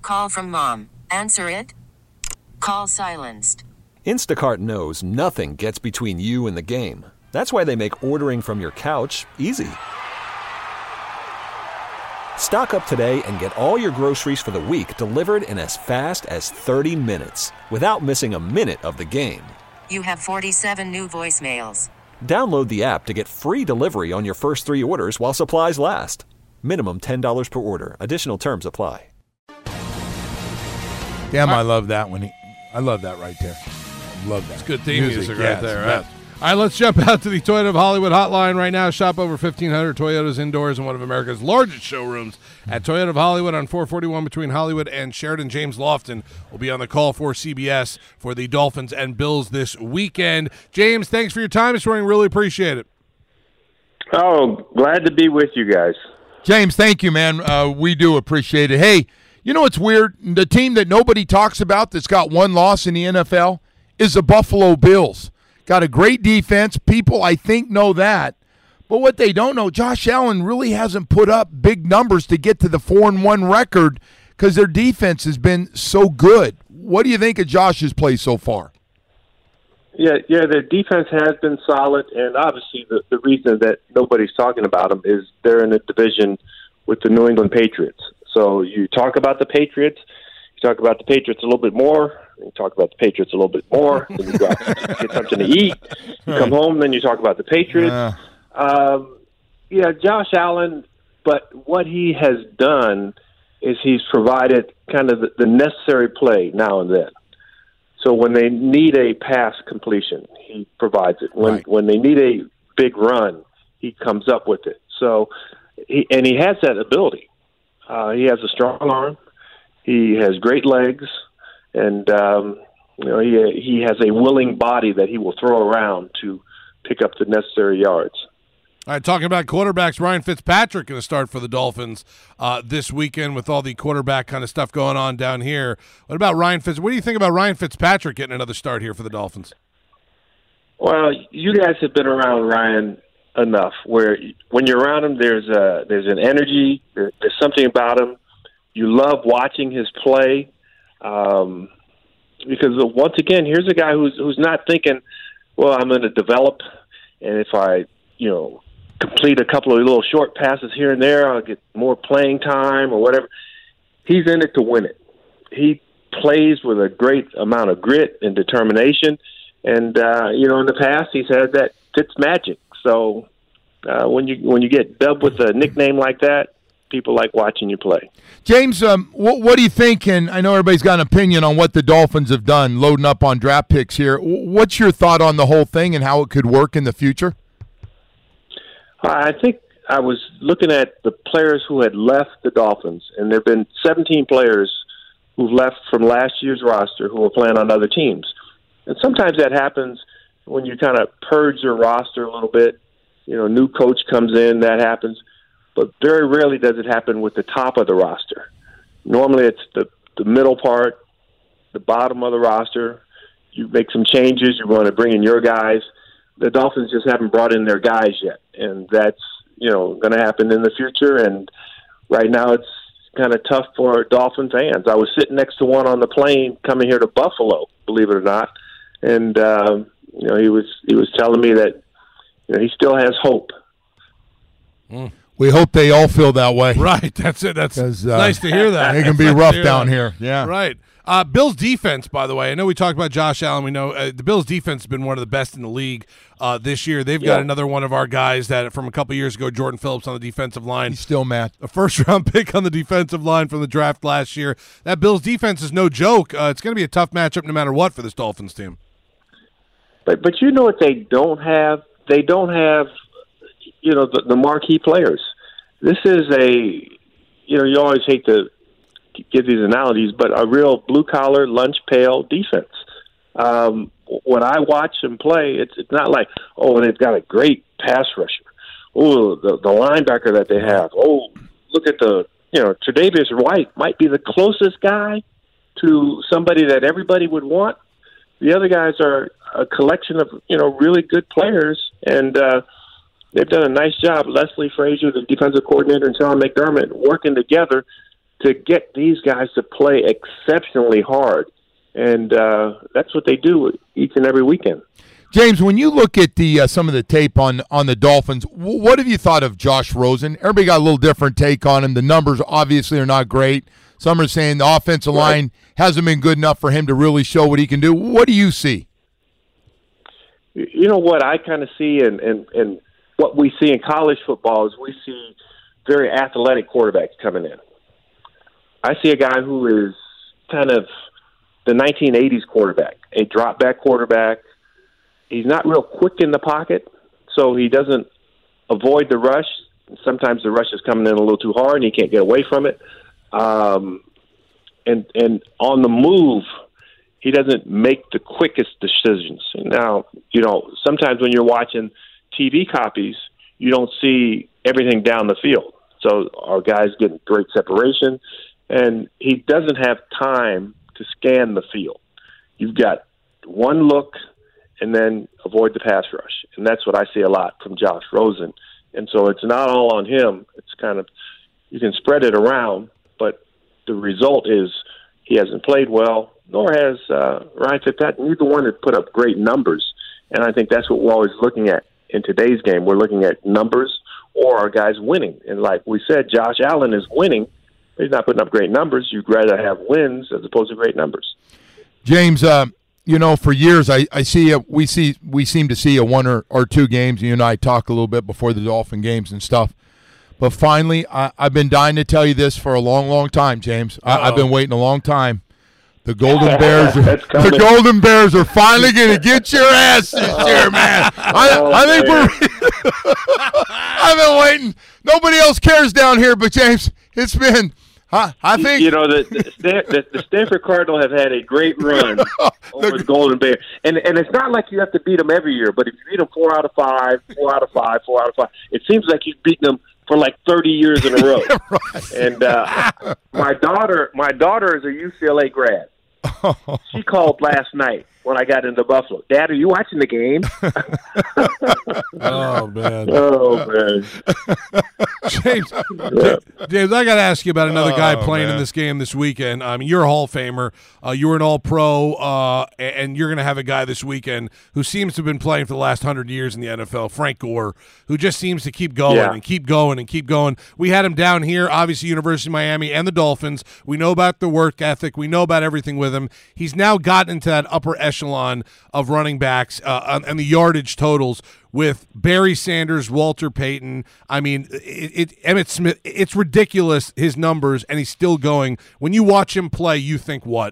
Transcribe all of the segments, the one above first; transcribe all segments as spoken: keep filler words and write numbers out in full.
Call from mom. Answer it. Call silenced. Instacart knows nothing gets between you and the game. That's why they make ordering from your couch easy. Stock up today and get all your groceries for the week delivered in as fast as thirty minutes without missing a minute of the game. You have forty-seven new voicemails. Download the app to get free delivery on your first three orders while supplies last. Minimum ten dollars per order. Additional terms apply. Damn, I love that one. I love that right there. Love that. It's good theme music, music right yes, there, yes. right? All right, let's jump out to the Toyota of Hollywood hotline right now. Shop over fifteen hundred Toyotas indoors in one of America's largest showrooms at Toyota of Hollywood on four forty-one between Hollywood and Sheridan. James Lofton will be on the call for C B S for the Dolphins and Bills this weekend. James, thanks for your time this morning. Really appreciate it. Oh, glad to be with you guys. James, thank you, man. Uh, we do appreciate it. Hey, you know what's weird? The team that nobody talks about that's got one loss in the N F L is the Buffalo Bills. Got a great defense. People, I think, know that. But what they don't know, Josh Allen really hasn't put up big numbers to get to the four and one record because their defense has been so good. What do you think of Josh's play so far? Yeah, yeah, their defense has been solid, and obviously the, the reason that nobody's talking about them is they're in a division with the New England Patriots. So you talk about the Patriots, you talk about the Patriots a little bit more, you talk about the Patriots a little bit more, then you go out and get something to eat, you come home, then you talk about the Patriots. Uh. Um, yeah, Josh Allen, but what he has done is he's provided kind of the, the necessary play now and then. So when they need a pass completion, he provides it. When right. when they need a big run, he comes up with it. So, he, and he has that ability. Uh, he has a strong arm. He has great legs, and um, you know he he has a willing body that he will throw around to pick up the necessary yards. All right, talking about quarterbacks, Ryan Fitzpatrick going to start for the Dolphins uh, this weekend with all the quarterback kind of stuff going on down here. What about Ryan Fitz? What do you think about Ryan Fitzpatrick getting another start here for the Dolphins? Well, you guys have been around Ryan enough where when you're around him, there's a, there's an energy, there, there's something about him. You love watching his play um, because once again, here's a guy who's who's not thinking, well, I'm going to develop, and if I, you know, complete a couple of little short passes here and there, I'll get more playing time or whatever. He's in it to win it. He plays with a great amount of grit and determination. And, uh, you know, in the past, he's had that Fitz magic. So uh, when you when you get dubbed with a nickname like that, people like watching you play. James, um, what, what do you think? And I know everybody's got an opinion on what the Dolphins have done, loading up on draft picks here. What's your thought on the whole thing and how it could work in the future? I think I was looking at the players who had left the Dolphins, and there have been seventeen players who've left from last year's roster who are playing on other teams. And sometimes that happens when you kind of purge your roster a little bit. You know, new coach comes in, that happens. But very rarely does it happen with the top of the roster. Normally it's the, the middle part, the bottom of the roster. You make some changes, you want to bring in your guys. The Dolphins just haven't brought in their guys yet, and that's, you know, going to happen in the future. And right now it's kind of tough for Dolphin fans. I was sitting next to one on the plane coming here to Buffalo, believe it or not, and um, you know, he was he was telling me that, you know, he still has hope. Mm. We hope they all feel that way. Right, that's it. That's uh, nice to hear that. It can be nice rough down that. here. Yeah, right. Uh, Bills defense, by the way, I know we talked about Josh Allen. We know uh, the Bills defense has been one of the best in the league uh, this year. They've got yeah. another one of our guys that from a couple years ago, Jordan Phillips on the defensive line. He's still mad. A first-round pick on the defensive line from the draft last year. That Bills defense is no joke. Uh, it's going to be a tough matchup no matter what for this Dolphins team. But but you know what they don't have? They don't have, you know, the, the marquee players. This is a, you know, you always hate to give these analogies, but a real blue-collar, lunch-pail defense. Um, when I watch them play, it's it's not like, oh, they've got a great pass rusher. Oh, the, the linebacker that they have. Oh, look at the, you know, Tre'Davious White might be the closest guy to somebody that everybody would want. The other guys are a collection of, you know, really good players, and uh, they've done a nice job. Leslie Frazier, the defensive coordinator, and Sean McDermott working together to get these guys to play exceptionally hard. And uh, that's what they do each and every weekend. James, when you look at the uh, some of the tape on, on the Dolphins, w- what have you thought of Josh Rosen? Everybody got a little different take on him. The numbers obviously are not great. Some are saying the offensive right. line hasn't been good enough for him to really show what he can do. What do you see? You know what I kind of see, and, and, and what we see in college football is we see very athletic quarterbacks coming in. I see a guy who is kind of the nineteen eighties quarterback, a drop-back quarterback. He's not real quick in the pocket, so he doesn't avoid the rush. Sometimes the rush is coming in a little too hard, and he can't get away from it. Um, and and on the move, he doesn't make the quickest decisions. Now, you know, sometimes when you're watching T V copies, you don't see everything down the field. So our guys get great separation, and he doesn't have time to scan the field. You've got one look and then avoid the pass rush. And that's what I see a lot from Josh Rosen. And so it's not all on him. It's kind of, you can spread it around, but the result is he hasn't played well, nor has uh, Ryan Fitzpatrick. Neither one has put up great numbers. And I think that's what we're always looking at in today's game. We're looking at numbers or our guys winning. And like we said, Josh Allen is winning. He's not putting up great numbers. You'd rather have wins as opposed to great numbers. James, uh, you know, for years I, I see a, we see we seem to see a one or, or two games. You and I talk a little bit before the Dolphin games and stuff. But finally, I, I've been dying to tell you this for a long, long time, James. I, I've been waiting a long time. The Golden Bears, are, the Golden Bears are finally going to get your ass this year, man. I, oh, I think man. we're. I've been waiting. Nobody else cares down here, but James, it's been. I, I think you know the the, the the Stanford Cardinal have had a great run over the Golden Bears, and and it's not like you have to beat them every year. But if you beat them four out of five, four out of five, four out of five, it seems like you've beaten them for like thirty years in a row. Right. And uh, my daughter, my daughter is a U C L A grad. She called last night when I got into Buffalo. Dad, are you watching the game? Oh, man. Oh, man. James, Yeah. James, I got to ask you about another guy Oh, playing man. in this game this weekend. I mean, you're a Hall of Famer. Uh, you were an All-Pro, uh, and you're going to have a guy this weekend who seems to have been playing for the last hundred years in the N F L, Frank Gore, who just seems to keep going Yeah. and keep going and keep going. We had him down here, obviously University of Miami and the Dolphins. We know about the work ethic. We know about everything with him. He's now gotten into that upper echelon of running backs uh, and the yardage totals with Barry Sanders, Walter Payton. I mean, it, it, Emmitt Smith, it's ridiculous, his numbers, and he's still going. When you watch him play, you think what?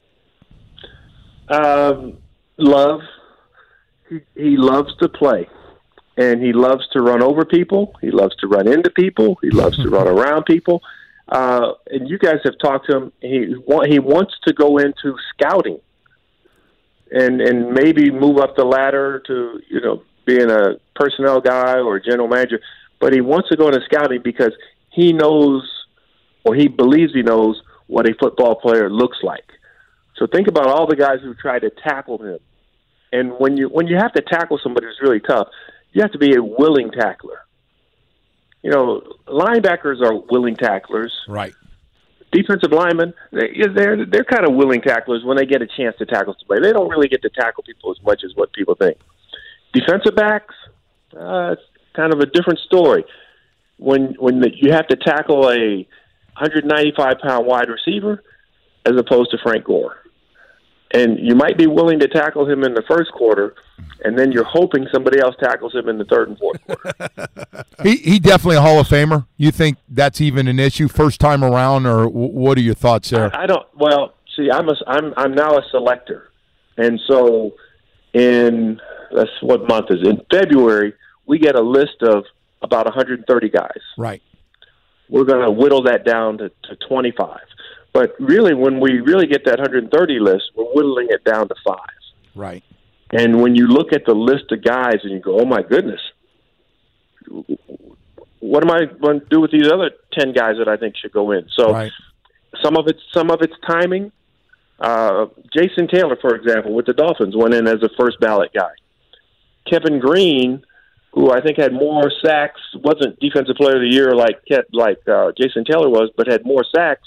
Um, love. He, he loves to play, and he loves to run over people. He loves to run into people. He loves to run around people. Uh, and you guys have talked to him. He wa- he wants to go into scouting, and and maybe move up the ladder to you know being a personnel guy or a general manager. But he wants to go into scouting because he knows, or he believes he knows, what a football player looks like. So think about all the guys who tried to tackle him. And when you when you have to tackle somebody who's really tough, you have to be a willing tackler. You know, linebackers are willing tacklers. right. Defensive linemen, they- they're they're kind of willing tacklers when they get a chance to tackle somebody. They don't really get to tackle people as much as what people think. Defensive backs, uh, it's kind of a different story. When when the, you have to tackle a one hundred ninety-five pound wide receiver as opposed to Frank Gore. And you might be willing to tackle him in the first quarter, and then you're hoping somebody else tackles him in the third and fourth quarter. He he definitely a Hall of Famer. You think that's even an issue first time around, or w- what are your thoughts there? I, I don't. Well, see, I'm a, I'm I'm now a selector, and so in that's what month is in February we get a list of about one hundred thirty guys. Right. We're going to whittle that down to, to twenty-five. But really, when we really get that one hundred thirty list, we're whittling it down to five. Right. And when you look at the list of guys and you go, oh, my goodness, what am I going to do with these other ten guys that I think should go in? So Right. some of it's some of it's timing. Uh, Jason Taylor, for example, with the Dolphins, went in as a first ballot guy. Kevin Green, who I think had more sacks, wasn't Defensive Player of the Year like like uh, Jason Taylor was, but had more sacks,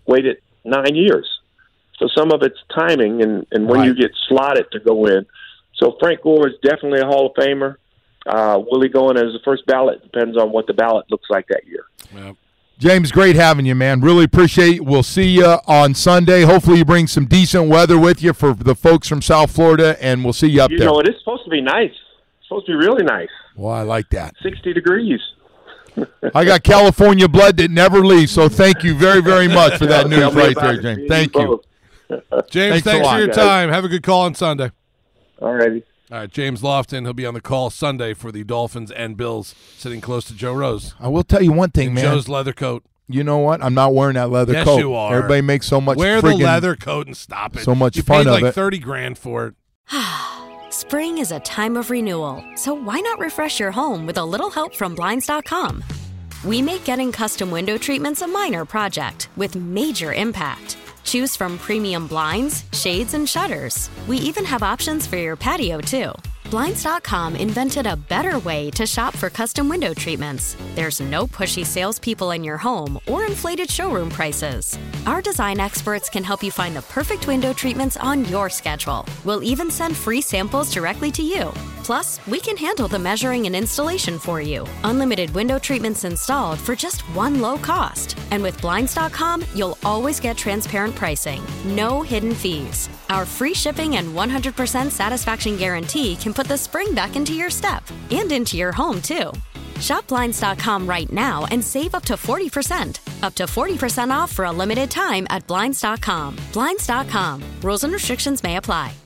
waited nine years. So some of it's timing and, and when Right. you get slotted to go in. So Frank Gore is definitely a Hall of Famer. Uh, will he go in as the first ballot? Depends on what the ballot looks like that year. Yep. James, great having you, man. Really appreciate it. We'll see you on Sunday. Hopefully you bring some decent weather with you for the folks from South Florida, and we'll see you up You there. know, it is supposed to be nice. It's supposed to be really nice. Well, I like that. sixty degrees. I got California blood that never leaves, so thank you very, very much for that Tell news me right about there, it. James. Me Thank and you. both. James, Thanks a thanks, lot, for your guys. time. Have a good call on Sunday. All righty. All right, James Lofton, he'll be on the call Sunday for the Dolphins and Bills, sitting close to Joe Rose. I will tell you one thing, In man. Joe's leather coat. You know what? I'm not wearing that leather Yes, coat. you are. Everybody makes so much Wear the friggin' leather coat and stop it. so much you fun paid of like it. thirty grand for it. Spring is a time of renewal, so why not refresh your home with a little help from Blinds dot com? We make getting custom window treatments a minor project with major impact. Choose from premium blinds, shades, and shutters. We even have options for your patio, too. Blinds dot com invented a better way to shop for custom window treatments. There's no pushy salespeople in your home or inflated showroom prices. Our design experts can help you find the perfect window treatments on your schedule. We'll even send free samples directly to you. Plus, we can handle the measuring and installation for you. Unlimited window treatments installed for just one low cost. And with Blinds dot com, you'll always get transparent pricing. No hidden fees. Our free shipping and one hundred percent satisfaction guarantee can put the spring back into your step and into your home, too. Shop Blinds dot com right now and save up to forty percent. Up to forty percent off for a limited time at Blinds dot com. Blinds dot com. Rules and restrictions may apply.